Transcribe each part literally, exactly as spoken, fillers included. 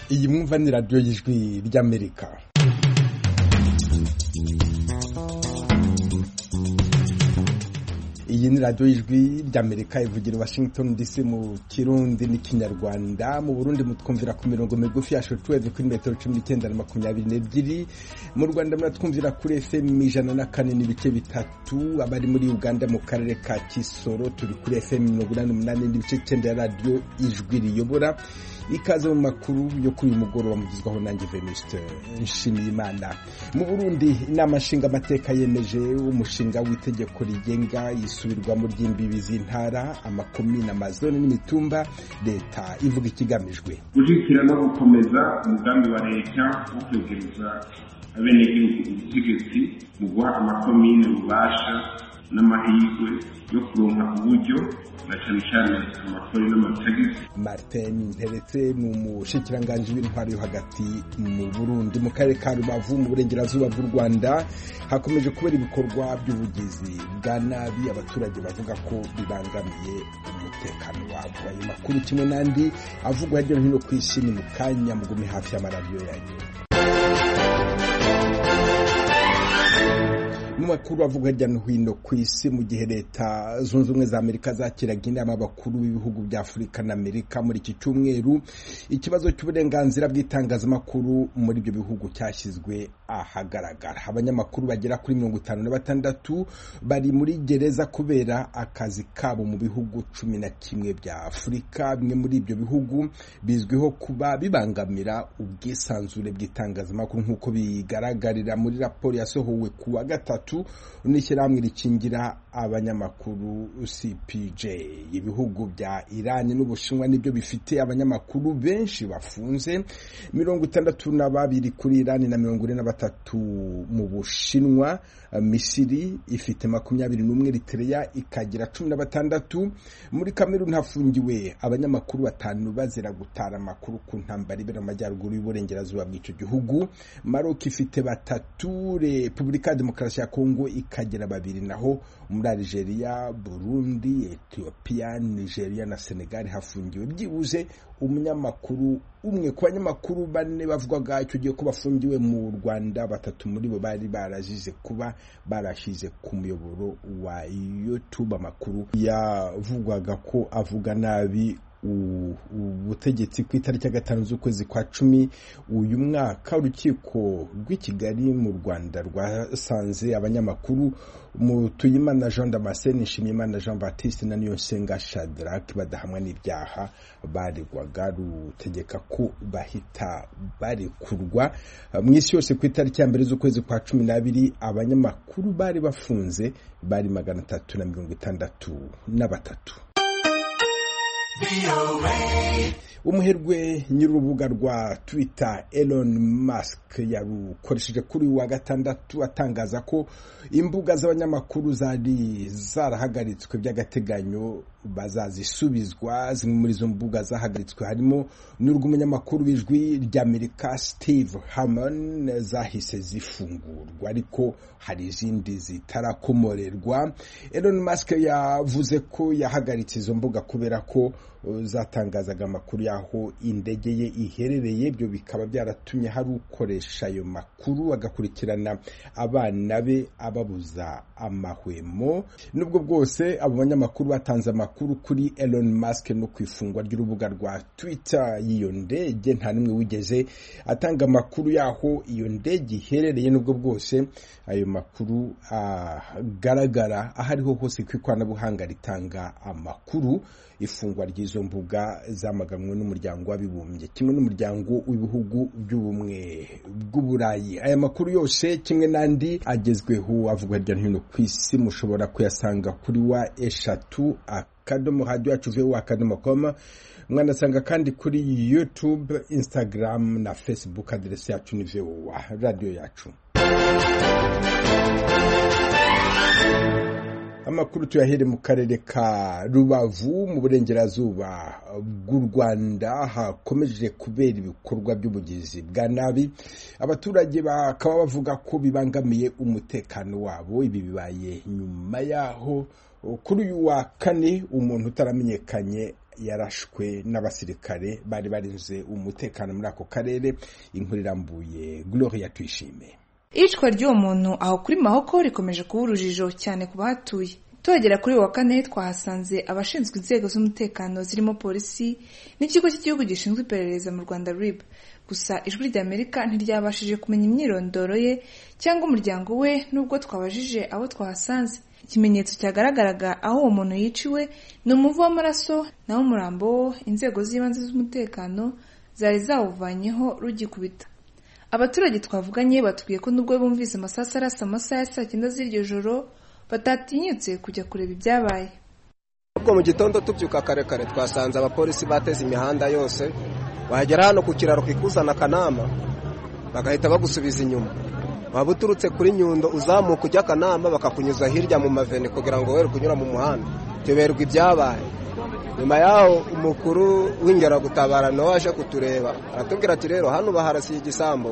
iyi mwumva ni radiyo y'ijwi ry'Amerika. Iyi ni radiyo y'ijwi ry'Amerika ivugira i Washington D C mu Kirundi n'ikinyarwanda. Mu Burundi mutwumvira ku mirongo migufi ya shortwave kuri metero cumi n'icyenda na makumyabiri n'ebyiri. Mu Rwanda muratwumvira kuri F M ijana na kane n'ibice bitatu. Abari muri Uganda mu karere ka Kisoro turi kuri F M mirongo inani n'umunani n'ibice icyenda ya radiyo ijwi riyobora. Ikaze mu makuru yo kuri uyu mugoroba mugizwaho nanjye Venuste Nshimiyimana. Mu Burundi inama nshinga amateka yemeje umushinga w'itegeko rigenga isubirwamo ry'imbibi z'intara, amakomine, amazone n'imitumba. Leta ivuga ikigamijwe gushyigikira no gukomeza umugambi wa leta wo kwegereza abenegihugu ubutegetsi mu guha amakomine ububasha n'amahirwe yo kuronka uburyo na cyane cyane amakori n'amatagisi. Martin Nteretse ni umushikiranganji w'intwaro yo hagati mu Burundi. Mu karere ka Rubavu mu burengerazuba bw'u Rwanda hakomeje kubera ibikorwa by'ubugizi bwa nabi, abaturage bavuga ko bibangamiye umutekano wabo. Ayo makuru kimwe n'andi avugwa hirya no hino ku isi ni mu kanya, mugume hafi y'amaradiyo yanyu. Mu makuru avuga hirya no hino ku isi, mu gihe Leta Zunze Ubumwe za Amerika zakiraga inama y'abakuru b'ibihugu bya Afurika na Amerika muri iki cyumweru, ikibazo cy'uburenganzira bw'itangazamakuru muri ibyo bihugu cyashyizwe ahagaragara. Abanyamakuru bagera kuri mirongo itanu na batandatu bari muri gereza kubera akazi kabo mu bihugu cumi na kimwe bya Afurika. Bimwe muri ibyo bihugu bizwiho kuba bibangamira ubwisanzure bw'itangazamakuru nk'uko bigaragarira muri raporo yasohowe ku wa gatatu n'ishyirahamwe rikingira abanyamakuru C P J. Ibihugu bya Iran n'Ubushinwa nibyo bifite abanyamakuru benshi bafunze, mirongo itandatu na babiri kuri Iran na mirongo ine na batatu mu Bushinwa. Misiri ifite makumyabiri n'umwe, Eritrea ikagira cumi na batandatu. Muri Cameroon hafungiwe abanyamakuru batanu bazira gutara amakuru ku ntambara ibera amajyaruguru y'uburengerazuba bw'icyo gihugu. Maroc ifite batatu, Repubulika ya Demokarasi ya Kongo ikagira babiri, naho muri Algeria, Burundi, Ethiopia, Nigeria na Senegal hafungiwe byibuze umunyamakuru umwe. Ku banyamakuru bane bavugwaga icyo gihe ko bafungiwe mu Rwanda, batatu muri bo bari barajize kuba barashize ku muyoboro wa YouTube amakuru yavugwaga ko avuga nabi ubutegetsi. Ku itariki ya gatanu z'ukwezi kwa cumi uyu mwaka, urukiko rw'i Kigali mu Rwanda rwasanze abanyamakuru Mutuyimana Jean Damascene, Nshimiyimana Jean Baptiste na Niyonsenga Shadrack badahamwa n'ibyaha baregwaga, rutegeka ko bahita barekurwa. Mu isi yose ku itariki ya mbere z'ukwezi kwa cumi n'abiri abanyamakuru bari bafunze bari magana atatu na mirongo itandatu na batatu. Umuherwe nyir'urubuga rwa Twitter Elon Musk yarukoresheje kuri wa gatandatu atangaza ko imbuga z'abanyamakuru zari zarahagaritswe by'agateganyo bazazisubizwa. Zimwe muri izo mbuga zahagaritswe harimo n'urw'umunyamakuru w'ijwi ry'Amerika Steve Harmon zahise zifungurwa, ariko hari izindi zitarakomorerwa. Elon Musk yavuze ko yahagaritse izo mbuga kubera ko zatangazaga amakuru yaho indege ye iherereye. Ibyo bikaba byaratumye hari ukoresha ayo makuru agakurikirana abana be ababuza amahwemo. Nubwo bwose abo banyamakuru batanze amakuru kuri Elon Musk no kwifungwa ry'urubuga rwa Twitter y'iyo ndege, nta nimwe wigeze atanga amakuru yaho iyo ndege iherereye. Nubwo bwose ayo makuru agaragara ahariho hose ku ikoranabuhanga ritanga amakuru. Ifungwa ry'izo mbuga zamaganwe n'umuryango w'abibumbye kimwe n'umuryango w'ibihugu by'ubumwe bw'Uburayi. Aya makuru yose kimwe n'andi agezweho avugwa hirya no hino ku isi mushobora kuyasanga kuri wa eshatu akadomo radio yacu V O A akadomo com. Mwanasanga kandi kuri YouTube, Instagram na Facebook. Adresi yacu ni V O A radio yacu. Amakuru tuyahere mu karere ka Rubavu mu burengerazuba bw'u Rwanda hakomeje kubera ibikorwa by'ubugizi bwa nabi. Abaturage bakaba bavuga ko bibangamiye umutekano wabo. Ibi bibaye nyuma yaho kuri uyu wa kane umuntu utaramenyekanye yarashwe n'abasirikare bari barinze umutekano muri ako karere. Inkuru irambuye Gloria Tuyishime. Icwa ry'uwo muntu aho kuri Mahoko rikomeje kuba urujijo cyane ku bahatuye. Tuhagera kuri wa kane twahasanze abashinzwe inzego z'umutekano zirimo polisi n'ikigo cy'igihugu gishinzwe iperereza mu Rwanda R I B. Gusa ijwi rya Amerika ntiryabashije kumenya imyirondoro ye cyangwa umuryango we nubwo twabajije abo twahasanze. Ikimenyetso cyagaragaraga aho uwo muntu yiciwe ni umuvu w'amaraso naho umurambo inzego z'ibanze z'umutekano zari zawuvanyeho rugikubita. Abaturage twavuganye batubwiye ko nubwo bumvise amasasu arasa amasaha ya saa cyenda z'iryo joro batatinyutse kujya kureba ibyabaye. Ubwo mu gitondo tubyuka kare kare twasanze abapolisi bateze imihanda yose, wagera hano ku kiraro kikuzana Kanama bagahita bagusubiza inyuma. Waba uturutse kuri Nyundo uzamuka ujya Kanama bakakunyuza hirya mu maveni kugira ngo were kunyura mu muhanda. Tuberwa ibyabaye. Nyuma yaho umukuru w'Ingeragutabara no waje kutureba aratubwira ati rero hano baharasiye igisambo.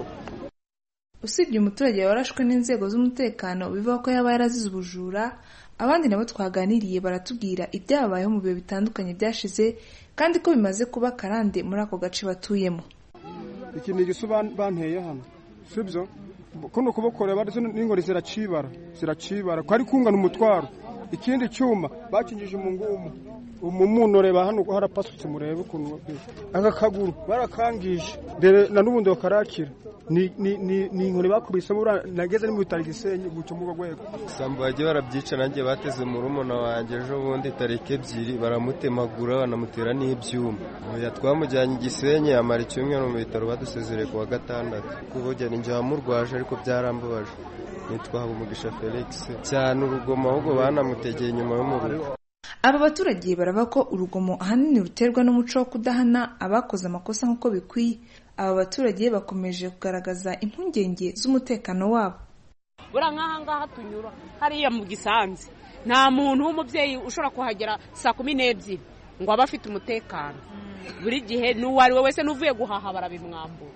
Usibye umuturage warashwe n'inzego z'umutekano bivuga ko yaba yarazize ubujura, abandi nabo twaganiriye baratubwira ibyabayeho mu bihe bitandukanye byashize kandi ko bimaze kuba karande muri ako gace batuyemo. Ikintu gisu banteye hano sibyo kuno kubokora bari n'ingori ziracibara ziracibara ko ari kungana umutwaro. Ikindi cyuma bakinjije mu ngumu umumuntu reba hano harapasutse murebe ukuntu aka kaguru barakangije dere na nubundi bakarakira ni ni ni inkore bakubise mura nageze mu bitari Gisenyi gucyo mu rwego sambo baje barabyica nanjye bateze mu rumona wanje ejo bundi tarike ebyiri baramutemagura banamutera n'ibyuma oya twamujyanye Gisenyi amara icyumweru mu bitaro badusezereye ku wa gatandatu kubojya ninjye wamurwaje ariko byarambabaje. Nitwa Habumugisha Felix cyane urugomo ahubwo banamutegeye inyuma y'umuriro. Aba baturage barava ko urugomo ahanini ruterwa n'umuco wo kudahana abakoze amakosa nk'uko bikwiye. Aba baturage bakomeje kugaragaza impungenge z'umutekano wabo. Bura nkaha ngaha tunyura hariya mu Gisanze nta muntu w'umubyeyi ushobora kuhagera saa kumi n'ebyiri ngo aba afite umutekano. Buri gihe n'uwari we wese nuvuye guhaha barabimwambura.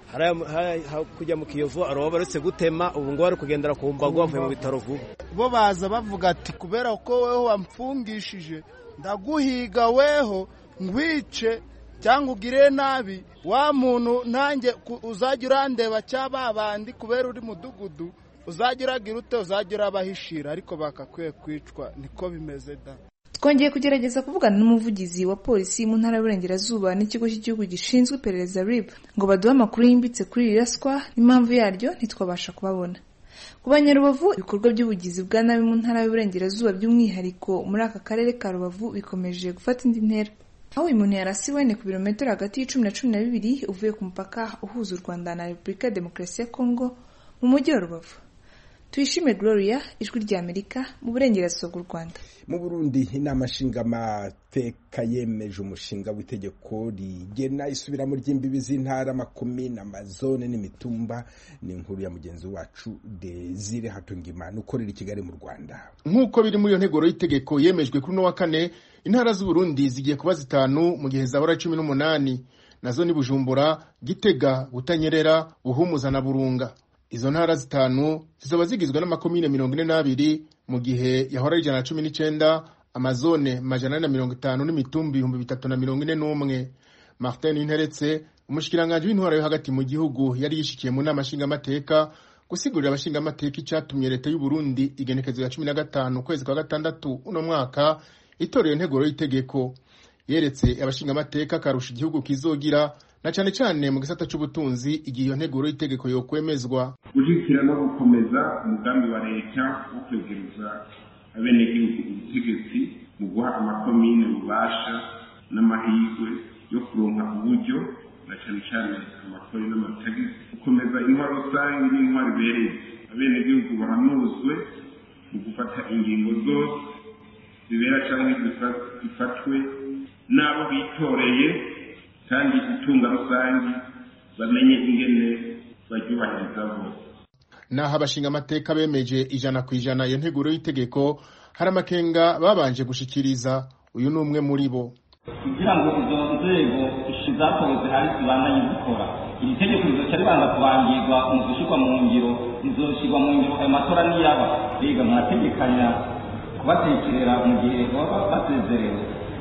Kujya mu Kiyovu aroba baretse gutema ubu ngo bari kugendera ku mbago bavuye mu bitaro vuba. Bo baza bavuga ati kubera ko weho wamfungishije ndaguhiga weho ngwice cyangwa ugire nabi wa muntu nanjye uzajya urandeba cyaba bandi kubera uri mudugudu uzagira girute uzagira abahishira ariko bakakwiye kwicwa niko bimeze da. Twongeye kugerageza kuvugana n'umuvugizi wa polisi mu ntara y'Uburengerazuba n'ikigo cy'igihugu gishinzwe iperereza R I B ngo baduhe amakuru yimbitse kuri iraswa n'impamvu yaryo ntitwabasha kubabona. Ku Banyarubavu ibikorwa by'ubugizi bwa nabi mu ntara y'Uburengerazuba by'umwihariko muri aka karere ka Rubavu bikomeje gufata indi ntera. Aho uyu muntu yarasiwe ni ku birometero hagati y'icumi na cumi na bibiri uvuye ku mupaka uhuza u Rwanda na Repubulika ya Demokarasi ya Kongo mu mujyi wa Rubavu. Tuyishime Gloria, ijwi rya Amerika mu Burengerazuba bw'u Rwanda. Mu Burundi inama nshingamateka yemeje umushinga w'itegeko rigena isubiramo ry'imbibi z'intara makomine amazone n'imitumba. Ni inkuru ya mugenzi wacu Desire Hatungimana ukorera i Kigali mu Rwanda. Nk'uko biri muri iyo nteguro y'itegeko yemejwe kuri no wa kane, intara z'u Burundi zigiye kuba zitanu mu gihe zahora cumi n'umunani, nazo ni Bujumbura, Gitega, Butanyerera, Buhumuza na Burunga. Izo ntara zitanu zizoba zigizwe n'amakomine mirongo ine n'abiri mu gihe yahora ijana na cumi n'icenda, amazone majana na mirongo itanu n'imitumbi ibihumbi bitatu na mirongo ine n'umwe. Martin Interetse umushikiranganje w'intwara yo hagati mu gihugu yari yishikiye mu nama nshingamateka gusigurira abashingamateka icyatumye leta y'u Burundi igenekezo ya cumi na gatanu kwezi kwa gatandatu uno mwaka itorero nteguro y'itegeko. Yeretse abashingamateka karusha igihugu kizogira na cyane cyane mu gisata cy'ubutunzi igihe iyo nteguro y'itegeko yo kwemezwa. Gushyigikira no gukomeza umugambi wa leta wo kwegereza abenegihugu ubutegetsi mu guha amakomine ububasha n'amahirwe yo kuronka uburyo na cyane cyane amakori n'amatagisi. Gukomeza intwaro rusange n'intwaro ibereye abenegihugu bahanuzwe mu gufata ingingo zose zibera cyangwa zifatwe n'abo bitoreye kandi itunga rusange bamenye ingene baryubahiriza bose. Naho abashingamateka bemeje ijana ku ijana iyo nteguro y'itegeko, hari amakenga babanje gushikiriza. Uyu ni umwe muri bo. Kugira ngo izo nzego zatowe zihari zibandanye gukora, iri tegeko rizoca ribanza kubangirwa mu gushyirwa mu ngiro, rizoshyirwa mu ngiro ayo matora niyaba. Rega mwategekanya kubatekerera mu gihe baba basezerewe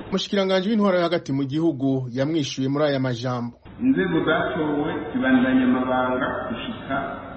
umushikiranganje w'intwaro yo hagati mu gihugu yamwishuye muri aya majambo. Inzego zatowe zibandanya amabanga gushika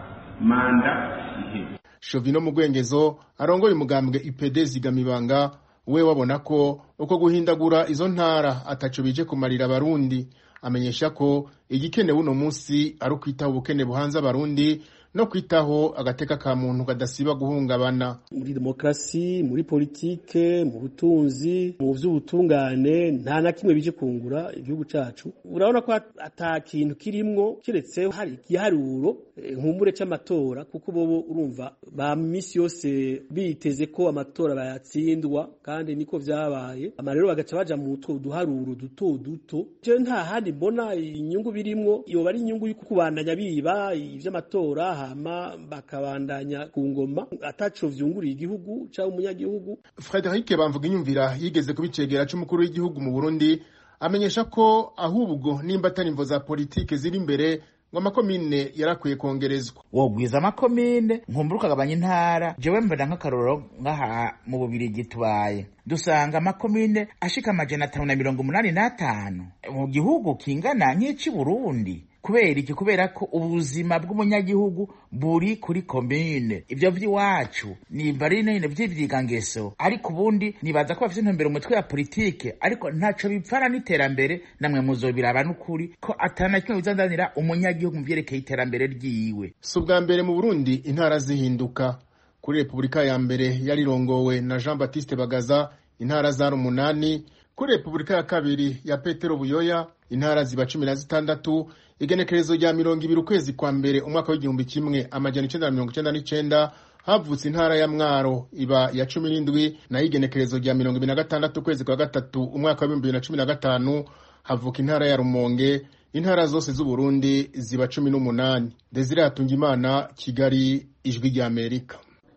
manda iheze. Shovino Mugwengezo arongoye umugambwe I P D zigamibanga we wabona ko uko guhindagura izo ntara ataco bije kumarira abarundi, amenyesha ko igikenewe uno munsi ari ukwitaho ubukene buhanze abarundi no kwitaho agateka ka muntu kadasiba guhungabana. Muri demokrasi, muri politike, mu butunzi, mu vy'ubutungane nta na kimwe bije kungura igihugu cacu. Urabona ko ata kintu kirimwo kiretse hari igiharuro nkumbure c'amatora, kuko bobo urumva ba misi yose biteze ko amatora bayatsindwa, kandi niko vyabaye. Ama rero bagaca baja mu two duharuro duto duto. Je nta handi mbona inyungu birimwo, iyo bari inyungu yo kubandanya biba ivy'amatora hama bakabandanya ku ngoma ataco vyunguriye igihugu ca umunyagihugu. Frederic Bamvuga inyumvira yigeze kubicegera c'umukuru w'igihugu mu Burundi, amenyesha ko ahubwo nimba atari imvo za politike ziri imbere ngo amakomine yarakwiye kongerezwa. Wogwiza amakomine nkumbura ukagabanya intara. Jewe mbona nk'akarorero ngaha mu Bubirigi tubaye dusanga amakomine ashika amajana atanu na mirongo umunani n'atanu mu gihugu kingana nk'ici Burundi. Kubera iki? Kubera ko ubuzima bw'umunyagihugu buri kuri komine. Ivyo vy'iwacu ni barine ne vy'ivyigangeso, ariko ubundi nibaza ko bafite intumbero umutwe ya politike, ariko ntaco bipfana n'iterambere. Namwe muzobiraba n'ukuri ko atana kimwe bizandanira umunyagihugu mu vyerekeye iterambere ryiwe. Si ubwa mbere mu Burundi intara zihinduka. Kuri Republika ya mbere yarirongowe na Jean Baptiste Bagaza intara zari umunani, kuri Republika ya kabiri ya Petero Buyoya intara ziba cumi na zitandatu. Igenekerezo rya mirongo ibiri ukwezi kwa mbere umwaka w'igihumbi kimwe amajana icenda na mirongo icenda n'icenda havutse intara ya Mwaro iba ya cumi n'indwi, na igenekerezo rya mirongo ibiri na gatandatu ukwezi kwa gatatu umwaka wa bibiri na cumi na gatanu havuka intara ya Rumonge. Intara zose z'u Burundi ziba cumi n'umunani. Desire Hatungimana, Kigali, Ijwi rya Amerika.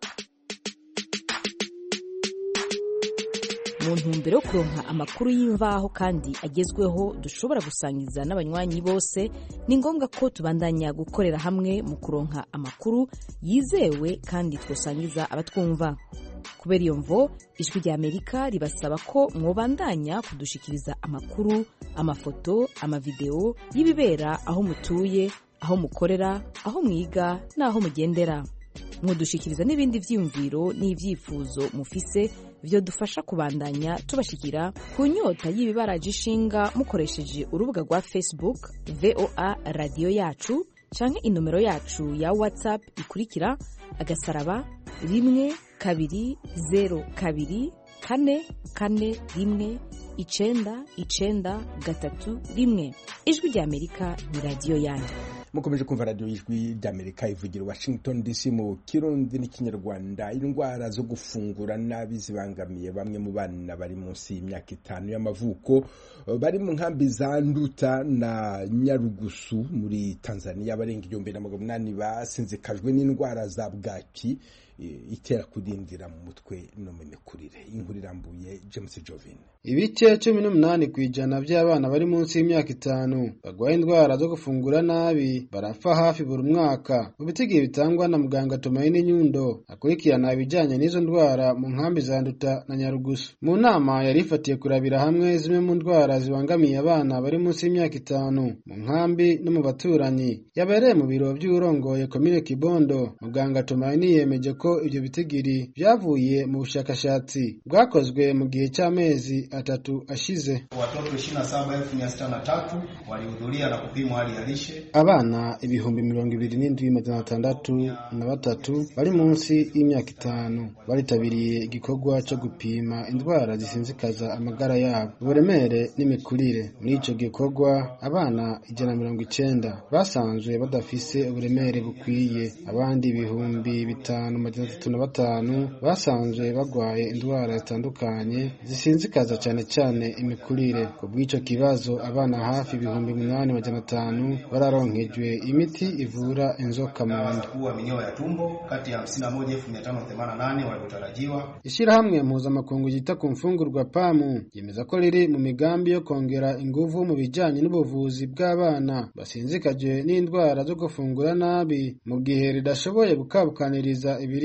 Mu ntumbero yo kuronka amakuru y'imvaho kandi agezweho dushobora gusangiza n'abanywanyi bose, ni ngombwa ko tubandanya gukorera hamwe mu kuronka amakuru yizewe kandi twosangiza abatwumva. Kubera iyo mvo, Ijwi rya Amerika ribasaba ko mwobandanya kudushikiriza amakuru, amafoto, amavideo y'ibibera aho mutuye, aho mukorera, aho mwiga n'aho mugendera. Mudushikiriza n'ibindi vyiyumviro n'ivyifuzo mufise vyo dufasha kubandanya tubashikira ku nyota y'ibibaraje ishinga mukoresheje urubuga rwa Facebook V O A Radio Yacu canke inomero yacu ya WhatsApp ikurikira agasaraba rimwe kabiri zero kabiri kane kane rimwe icenda icenda gatatu rimwe. Ijwi rya Amerika ni radio yanyu. Mukomeje kumva radio Ijwi rya Amerika ivugira Washington D C mu Kirundi n'ikinyarwanda. Indwara zo gufungura nabi zibangamiye bamwe mu bana bari munsi y'imyaka itanu y'amavuko bari mu nkambi za Nduta na Nyarugusu muri Tanzania. Barenga igihumbi na magana umunani basinzikajwe n'indwara za bwaki itera kudindira mu mutwe no mu mikurire. Inkuru irambuye James Jovin. Ibice cumi n'umunani kwijana by'abana bari munsi y'imyaka itanu bagwaye indwara zo gufungura nabi barapfa hafi buri mwaka. Mu bitigiri bitangwa na muganga Tumaini Nyundo akurikirana ibijanye n'izo ndwara mu nkambi za Nduta na Nyarugusu. Mu nama yari ifatiye kurabira hamwe zimwe mu ndwara zibangamiye abana bari munsi y'imyaka itanu mu nkambi no mu baturanyi yabereye mu biro by'urongoye komine Kibondo. Muganga Tumaini yemeje ko ibyo bitigiri byavuye mu bushakashatsi bwakozwe mu gihe cy'amezi atatu ashize. Watoto ishirini na saba elfu mia sita na tatu walihudhuria na kupimwa hali ya lishe. Abana ibihumbi mirongo ibiri n'indwi magana atandatu na batatu bari munsi y'imyaka itanu baritabiriye igikorwa cyo gupima indwara zisinzikaza amagara yabo, uburemere n'imikurire. Muri ico gikorwa abana ijana na mirongo icenda basanzwe badafise uburemere bukwiye, abandi ibihumbi bitanu magana atatu na batanu basanzwe bagwaye indwara zitandukanye zisinzikaza cyane cyane imikurire. Ku bw'ico kibazo abana hafi ibihumbi umunani magana atanu bararonkejwe imiti ivura inzoka mu nda. Minyoo ya tumbo kati ya hamsini na moja elfu mia tano themanini na nane waliotarajiwa. Ishirahamwe mpuzamakungu ryita ku mfungurwa PAMU yemeza ko riri mu migambi yo kongera inguvu mu bijanye n'ubuvuzi bw'abana basinzikaje n'indwara zo gufungura nabi mu gihe ridashoboye gukabukaniriza ibiri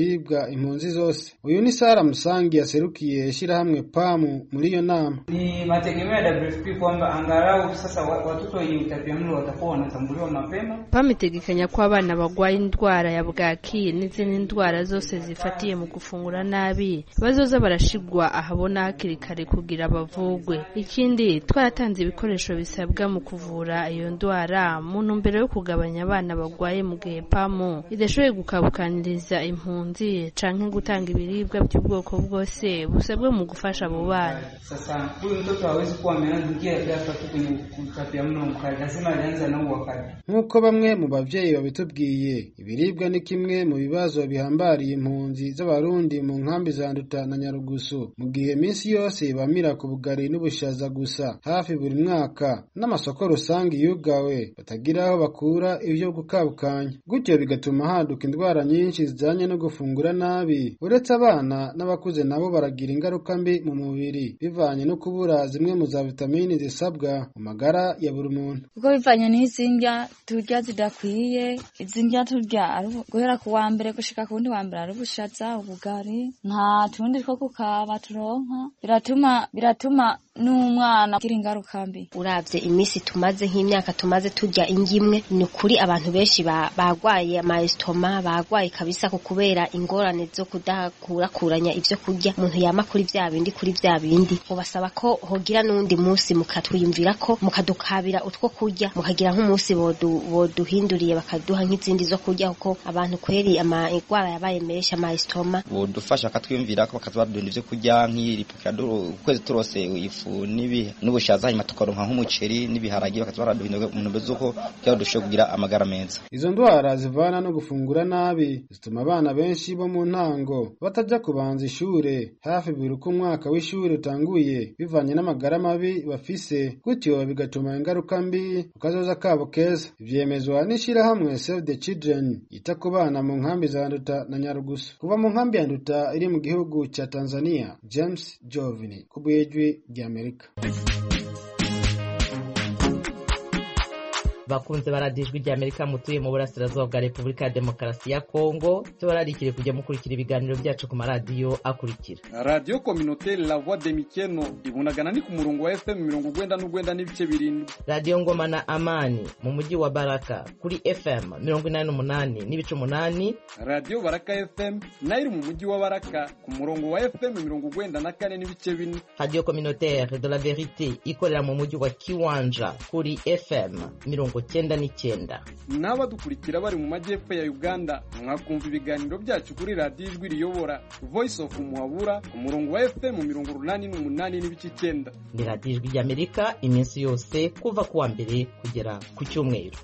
ibiribwa impunzi zose. Uyu ni Sara Musangi yaserukiye ishirahamwe pamu muri iyo nama. Ni mategemeo ya W F P kwamba angalau sasa watoto wenye utapiamlo watakuwa wanatambuliwa mapema. pamu itegekanya ko abana bagwaye indwara ya bwaki n'izindi ndwara zose zifatiye mu gufungura nabi bazoza barashigwa ahabona hakiri kare kugira bavugwe. Ikindi twaratanze ibikoresho bisabwa mu kuvura iyo ndwara mu ntumbero yo kugabanya abana bagwaye mu gihe pamu idashoboye gukabukaniriza impunzi canke gutanga ibiribwa by'ubwoko bwose busabwe mu gufasha abo bana. Sasa huyu mtoto hawezi kuwa ameanza ghafla tu kwenye utapiamlo mkali, lazima alianza na huo wakati. Nkuko bamwe mu bavyeyi babitubwiye, ibiribwa ni kimwe mu bibazo bihambariye impunzi z'abarundi mu nkambi za Nduta na Nyarugusu, mu gihe minsi yose bamira ku bugari n'ubushaza gusa hafi buri mwaka, n'amasoko rusange yugawe batagira aho bakura ibyo gukabukanya. Gutyo bigatuma haduka indwara nyinshi zijanye no gufungura nabi. Uretse abana n'abakuze nabo baragira ingaruka mbi mu mubiri bivanye no kubura zimwe mu za vitamini zisabwa mu magara ya buri muntu. Kuko bivanye n'izindya turya zidakwiye, izindya turya guhera ku wa mbere gushika ku wundi wa mbere ari ubushaza, ubugari, nta tundi two kukaba turonka, biratuma biratuma n'umwana agira ingaruka mbi. Uravye imisi tumaze nk'imyaka tumaze turya ingimwe, ni kuri abantu benshi bagwaye amaestoma, bagwaye kabisa ku kubera ingorane zo kudakurakuranya ivyo kurya. Umuntu yama kuri vya bindi kuri vya bindi, ubasaba ko hogira n'undi musi mukatwiyumvira ko mukadukabira utwo kurya, mukagira nk'umusi boduhinduriye bakaduha nk'izindi zo kurya, kuko abantu kweri ama ingwara yabaye menshi amaestoma. Bodufasha katwiyumvira ko bakazbadunda ivyo kurya nk'iripukira ukwezi turose ifu nibi n'ubushaza, hanyuma tukaronka nk'umuceri n'ibiharage bakazbaraduhindura mu ntombe z'uko kugira dushoboye kugira amagara meza. Izo ndwara zivana no gufungura nabi zituma abana benshi bo mu ntango bataja kubanza ishure hafi buri uko umwaka w'ishure utanguye, bivanye n'amagara mabi bafise, gutyo bigatuma ingaruka mbi ukazoza kabo keza. Ivyemezwa n'ishirahamwe Save the Children yita ku bana mu nkambi za Nduta na Nyarugusu. Kuva mu nkambi ya Nduta iri mu gihugu ca Tanzania, James Jovini ku bw'ijwi ry'Amerika. Bakunze baradijwe rya Amerika mutuye mu burasirazuba bwa Repubulika ya Demokarasi ya Kongo, tubararikire kujya mukurikira ibiganiro byacu ku maradiyo akurikira: Radio Communautaire La Voix de Mikeno ibunagana ni ku murongo wa F M mirongo ugwenda n'ugwenda n'ibice birindwi. Radio Ngoma na Amani mu mujyi wa Baraka kuri F M mirongo inani n'umunani n'ibice umunani. Radio Baraka F M nayo mu mujyi wa Baraka ku murongo wa F M mirongo ugwenda na kane n'ibice bine. Radio Communautaire de la Verite ikorera mu mujyi wa Kiwanja kuri F M mirongo cyenda n'icyenda. N'abadukurikira bari mu majyepfo ya Uganda mwakumva ibiganiro byacu kuri Radio Ijwi Riyobora Voice of Muhabura ku murongo wa F M mirongo urunani n'umunani n'ibice icyenda. Ni Radio Ijwi ry'Amerika iminsi yose kuva kuwa mbere kugera ku cyumweru.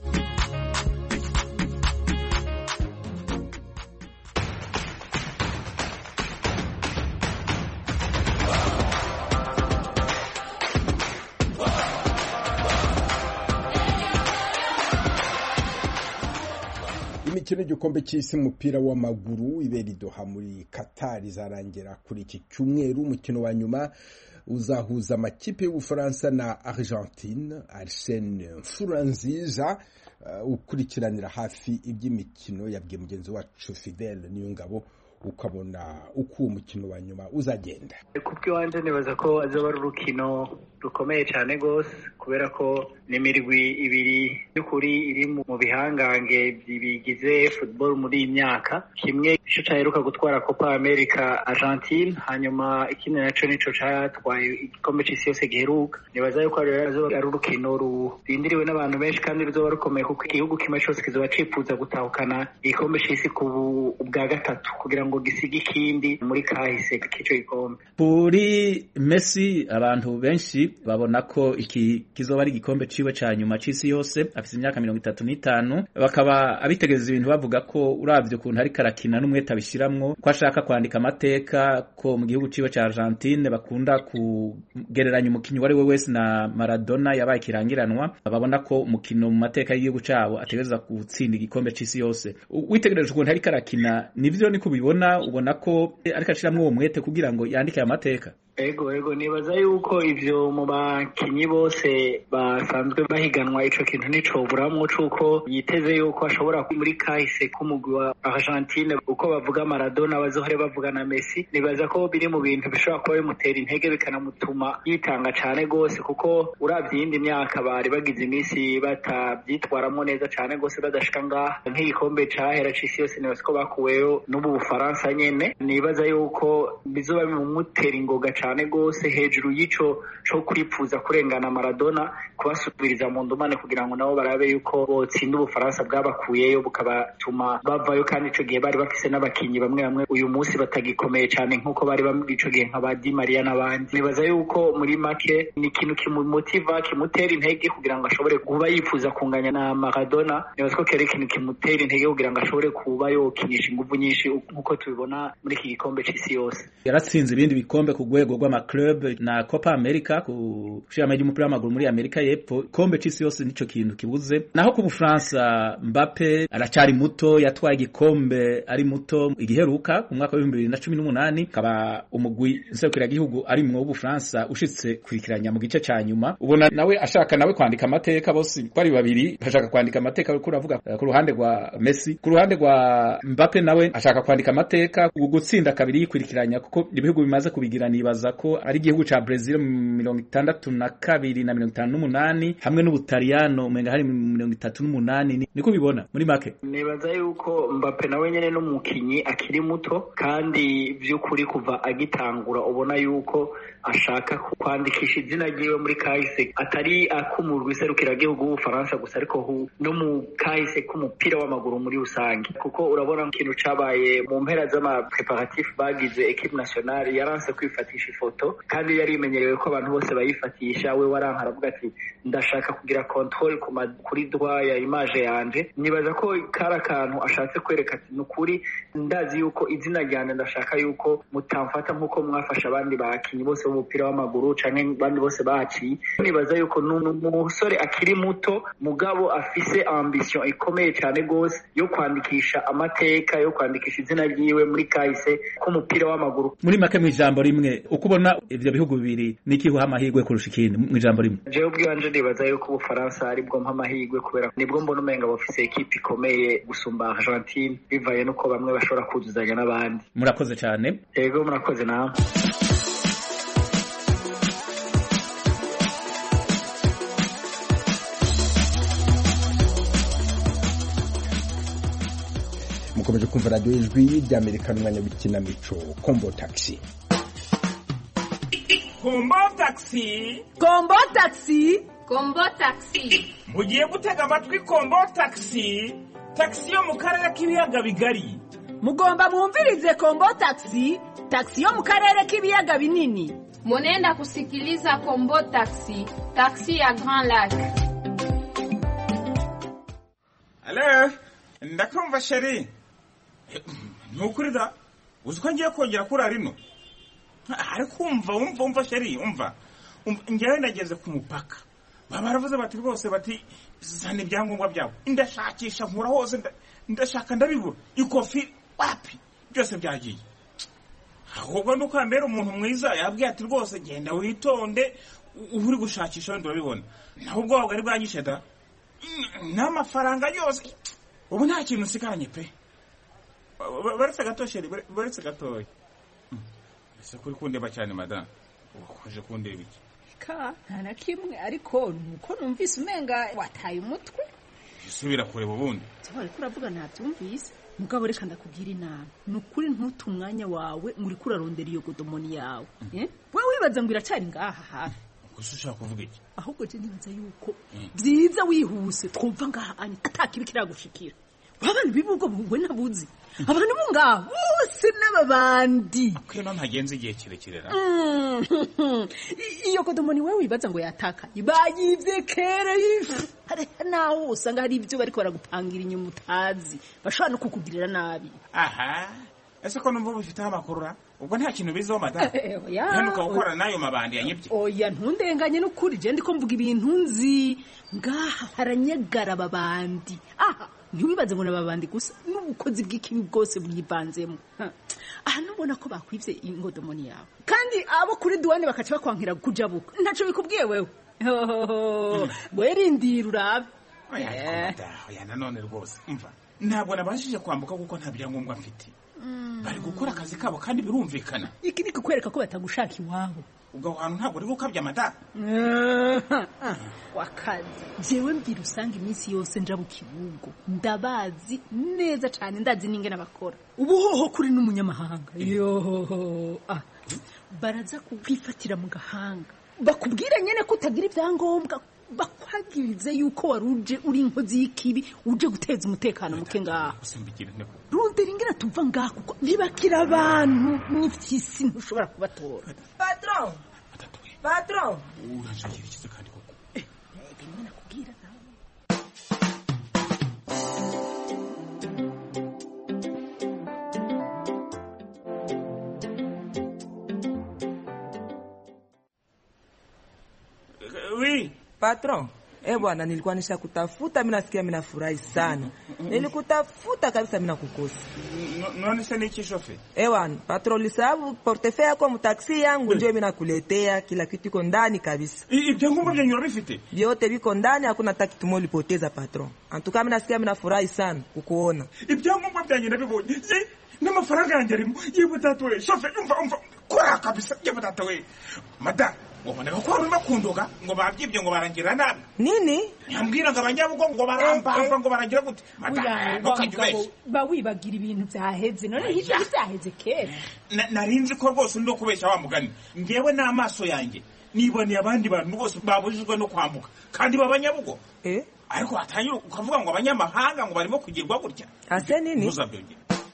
Imikino y'igikombe cy'isi umupira w'amaguru ibera Doha muri Qatar izarangira kuri iki cyumweru. Umukino wa nyuma uzahuza amakipe y'Ubufaransa na Argentine. Arsene Furanziza uh, ukurikiranira hafi iby'imikino yabwiye mugenzi wacu Fidel Niyongabo ukabona uko umukino wa nyuma uzagenda. Kubwi wanje nibaza ko azoba ari urukino rukomeye cyane gose, kubera ko n'imirwi ibiri y'ukuri iri mu bihangange bigize football muri iyi myaka. Kimwe ico caheruka gutwara Copa America Argentine, hanyuma ikindi naco nico catwaye igikombe c'isi yose giheruka. Nibaza yuko azoba ari urukino rurindiriwe n'abantu benshi kandi ruzoba rukomeye, kuko igihugu kimwe cyose kizoba cifuza gutahukana igikombe c'isi ku bwa gatatu kugira ngo gisige ikindi muri kahise k'ico gikombe. Kuri Messi abantu benshi babona ko iki kizoba ari igikombe ciwe ca nyuma c'isi yose, afise imyaka mirongo itatu n'itanu, bakaba abitegereza ibintu bavuga ko uravye ukuntu ari karakina n'umwete abishiramwo, ko ashaka kwandika amateka, ko mu gihugu ciwe ca Argentine bakunda kugereranya umukinyi wari we wese na Maradona yabaye kirangiranwa, babona ko umukino mu mateka y'igihugu cabo ategereza gutsinda igikombe c'isi yose. Witegereje ukuntu ari karakina, nivyo ni kubibona, ubona ko ariko ashiramwo uwo mwete kugira ngo yandike amateka. ego ego nibaza yuko ivyo mu bakinyi bose basanzwe bahiganwa ico kintu nicoburamwo cuko yiteze yuko ashobora muri kahise k'umugwi wa Argentine uko bavuga Maradona bazohore bavuga na Messi. Nibaza ko biri mu bintu bishobora kuba bimutera intege bikanamutuma yitanga cane gose, kuko uravye iyindi myaka bari bagize iminsi batavyitwaramwo neza cane gose badashika ngaha nk'igikombe cahera c'isi yose. Nibaza ko bakuweyo n'ubu Bufaransa nyene. Nibaza yuko bizoba bimutera ingoga cane gose hejuru y'ico co kwipfuza kurengana Maradona, kubasubiriza mu ndumane kugira ngo nabo barabe yuko botsinda Ubufaransa bwabakuyeyo bukabatuma bavayo, kandi ico gihe bari bafise n'abakinyi bamwe bamwe uyu munsi batagikomeye cane nk'uko bari bamwe ico gihe nka ba Di Maria n'abandi. Nibaza yuko muri make ni ikintu kimumotiva kimutera intege kugira ngo ashobore kuba yifuza kunganya na Maradona. Nibaza ko kere ikintu kimutera intege kugira ngo ashobore kuba yokinisha inguvu nyinshi nk'uko tubibona muri iki gikombe c'isi yose. Yaratsinze ibindi bikombe ku rwego rw'amaclub na Copa America ku shirama ry'umupira w'amaguru muri Amerika y'Epfo. Ikombe c'isi yose nico kintu kibuze. Naho ku Bufaransa Mbappe aracari muto, yatwaye igikombe ari muto igiheruka ku mwaka wa bibiri na cumi n'umunani, kaba umugwi nserukira gihugu ari mu Bufaransa ushitse kurikiranya mu gice ca nyuma. Ubona nawe ashaka nawe kwandika amateka, bose kwari babiri bashaka kwandika amateka. Ko uravuga ku ruhande rwa Messi, ku ruhande rwa Mbappe nawe ashaka kwandika amateka gutsinda kabiri yikurikiranya, kuko ibihugu bimaze kubigira. Nibaza ko ari igihugu ca Brazil mirongo itandatu na kabiri na mirongo itanu n'umunani hamwe n'Ubutaliyano umenga hari mirongo itatu n'umunani. Niko bibona muri make. Nibaza yuko Mbappe nawe nyene n'umukinyi akiri muto, kandi vy'ukuri kuva agitangura ubona yuko ashaka kwandikisha izina ryiwe muri kahise, atari akumurwa iserukira gihugu w'Ubufaransa gusa, ariko no mu kahise k'umupira w'amaguru muri rusange. Kuko urabona ikintu cabaye mu mpera z'ama preparatif bagize equipe nationale, yaranse kwifatisha ifoto kandi yari imenyerewe ko abantu bose bayifatisha. We waranka aravuga ati ndashaka kugira control kuri droit ya image yanje. Nibaza ko kari akantu ashatse kwereka ati nukuri ndazi yuko izina ryanje ndashaka yuko mutamfata nkuko mwafasha abandi bakinyi bose b'umupira w'amaguru canke abandi bose baciye. Nibaza yuko n'umusore akiri muto mugabo afise ambition ikomeye cyane gose yo kwandikisha amateka, yo kwandikisha izina ryiwe muri kahise k'umupira w'amaguru. Muri make mw'ijambo rimwe ukubona ivyo bihugu bibiri nikiho amahirwe kurusha ikindi mw'ijambo rimwe? Jewe ubwanje nibaza yuko Ubufaransa ari bwo amahirwe, kubera nibwo mbona umenga bafise equipe ikomeye gusumba Argentine, bivaye nuko bamwe bashobora kuzuzanya n'abandi. Murakoze cyane. Yego murakoze nawe. mukomeje kumva radio ijwi ry'Amerika n'umwanya w'ikinamico Kombo Taxi. Kombo Taxi, Kombo Taxi, Kombo Taxi. Mugiye gutega amatwi Kombo Taxi, taxi yo mu karere k'ibiyaga bigari. Mugomba mwumvirize Kombo Taxi, taxi yo mu karere k'ibiyaga binini. Munenda kusikiliza Kombo Taxi, taxi ya Grand Lac. Hello, ndakumva sheri. Nukuri da, uziko ngiye kongera kura rino. Ariko umva umva umva sheri umva. Ngiye ndageze ku mupaka. Babaravuze bati rwose bati zana ibyangombwa byawe. Ndashakisha nkura hose ndashaka ndabibura. Ikofi wapi byose byagiye. Ahubwo nuko ambera umuntu mwiza yabwiye ati rwose genda witonde uri gushakisha wenda urabibona. Naho ubwo bwari bwanyishe da. N'amafaranga yose. Ubu nta kintu sikaranye pe. Baretse gatosheri baretse gatoya. Ese kuri kundeba cyane madam. Ukoje kundeba iki? Ka nta kimwe ariko nuko numvise umenga wataye umutwe. Isubira kureba ubundi. Cyari kuravuga ntabyumvise. Mugabo reka ndakubwira inama. Nukuri ntutumwanya wawe muri kurarondera iyo godomoni yawe. Eh? Wewe wibaza ngo iracari ngaha hafi. Gusa ushaka kuvuga iki? Ahubwo je nibaza yuko byiza wihuse twumva ngaha ani atakiri kiragushikira. Wabana bibugo bungwe nabuzi. Abantu bunga bose n'ababandi. Kwino ntagenze igihe kirekirera. Iyo kodomoni wewe wibaza ngo yataka. Bayivye kera ifu. Hari naho usanga hari ibyo bariko baragupangira inyuma utazi. Bashobora no kukugirira nabi. Aha. Ese ko numva bifite amakuru ubwo nta kintu bizo madam. Ntanuka ukora nayo mabandi yanyibye. Oya ntundenganye n'ukuri je ndiko mvuga ibintu nzi. Ngaha haranyagara babandi. Aha ntiwibaze ngo nababandi gusa n'ubukozi bw'ikibi bwose bwivanzemo aha nubona ko bakwivye ingodomoni yawe kandi abo kuri duwane bakaca bakwankira kujabuka ntaco bikubwiye wewe werindira urabe oya nanone rwose umva ntabwo nabashije kwambuka kuko nta byangombwa mfite bari gukora akazi kabo kandi birumvikana iki ni kukwereka ko batagushaka iwabo ubwo hantu ntabwo uri gukabya amata wakazi jewe mbwira usanga iminsi yose nja bukibugo ndabazi neza cyane ndazi n'ingene bakora ubuhoho kuri n'umunyamahanga yohoho ah baraza kukwifatira mu gahanga bakubwira nyene ko utagira ibyangombwa bakwagirize yuko waruje uri inkozi y'ikibi uje guteza umutekano muke ngaho rundira ingene tuva ngaho kuko ntibakira abantu n'ifyisi ntushobora kubatora patron patron urashakira ikize kandi koko eh bimwe nakubwira nawe oui patron. Eh bwana, nilikuwa nishakutafuta, mimi nasikia mimi nafurahi sana. Nilikutafuta kabisa, mimi nakukosa. Nani sasa ni kishofe? Eh bwana, patron lisabu portefeuille yako mtaxi yangu ndio mimi nakuletea, kila kitu iko ndani kabisa. Ibyangombwa byanyu urabifite? Vyote biko ndani, hakuna hata kitu moja ulipoteza patron. Antuka mimi nasikia mimi nafurahi sana kukuona. Ibyangombwa byanyu nabibonye. N'amafaranga yanjye arimo. Yewe tatwe, shofe umva umva. Kora kabisa, yewe tatwe. Madam wabona ko ari makundoga ngo babyibye ngo barangira nabi nini yambwira ngo abanyabugo ngo barambamba ngo barangira gute madam ba wibagira ibintu byaheze none hirya byaheze kera narinzi ko rwose ndo kubeshya wa mugani ngewe n'amaso yanjye niboneye abandi bantu bose babujijwe no kwambuka kandi babanyabugo eh ariko atanyura ukavuga ngo abanyamahanga ngo barimo kugirwa gutya ase nini muzabyongera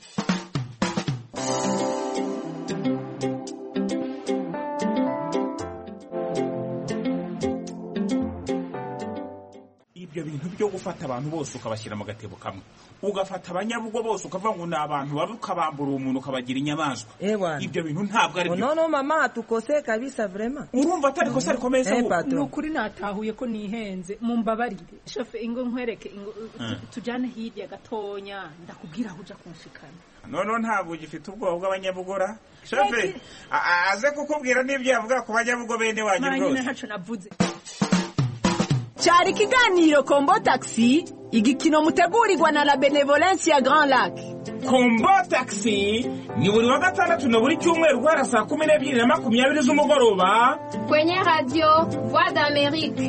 ibyo bintu byo gufata abantu bose ukabashyira mu gatebo kamwe ugafata abanyabugo bose ukavuga ngo ni abantu babi ukabambura umuntu ukabagira inyamaswa ibyo bintu ntabwo ari byo no no mama tukose kabisa vraiment urumva atari kosa rikomeye se nukuri natahuye ko nihenze mumbabarire shofe ingo nkwereke tujane hirya gatonya ndakubwira aho uja kunshikana none ntabwo ugifite ubwoba bw'abanyabugora shofe aze kukubwira n'ibyo yavuga ku banyabugo bene wanyu rwose manyine ntaco navuze cyari ikiganiro Kombo Taxi igikino mutegurirwa na la Benevolence ya Grand Lac. Kombo Taxi ni buri wa gatandatu na buri cyumweru guhera saa kumi n'ebyiri na makumyabiri z'umugoroba kwenye radio Voix d'Amérique.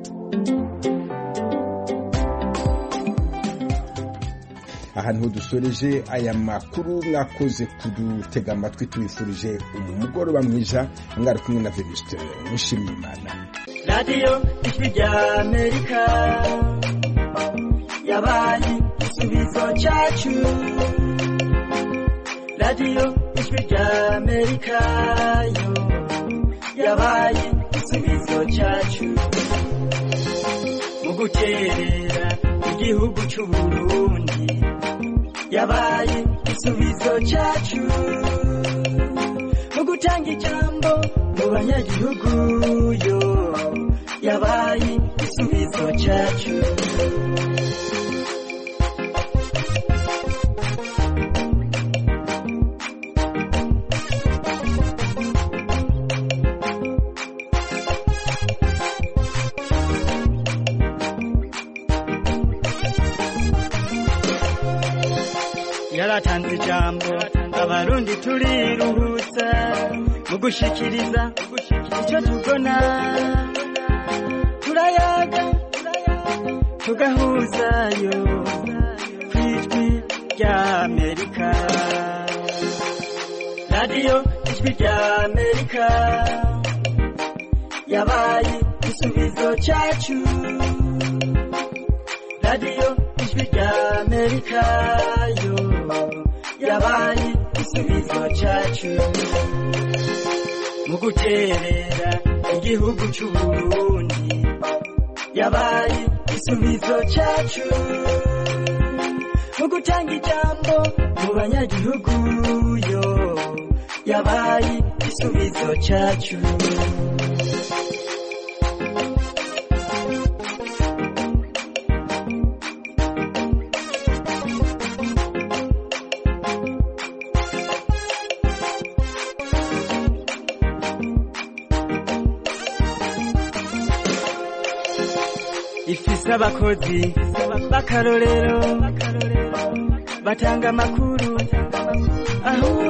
aha niho dusoreje aya makuru mwakoze kudutega amatwi tubifurije umugoroba mwiza mwari kumwe na Venuste Nshimiyimana. Radio Ijwi rya Amerika yabaye igisubizo cyacu. Radio Ijwi rya Amerika yo yabaye igisubizo cyacu. Mu guterera igihugu cy'u Burundi yabaye igisubizo cyacu. Mu gutanga ijambo mu banyagihugu yo yabaye igisubizo cyacu. yaratanze ijambo abarundi turiruhutsa mu gushikiriza icyo tubona turayaga tugahuzayo kw'ijwi rya Amerika. Radio Ijwi rya Amerika yabaye igisubizo cyacu. Radio Ijwi rya Amerika yo yabaye igisubizo cyacu. Mu guterera igihugu cy'u Burundi yabaye igisubizo cyacu. Mu gutanga ijambo mu banyagihugu yo yabaye igisubizo cyacu. ifise abakozi b'akarorero batanga amakuru aho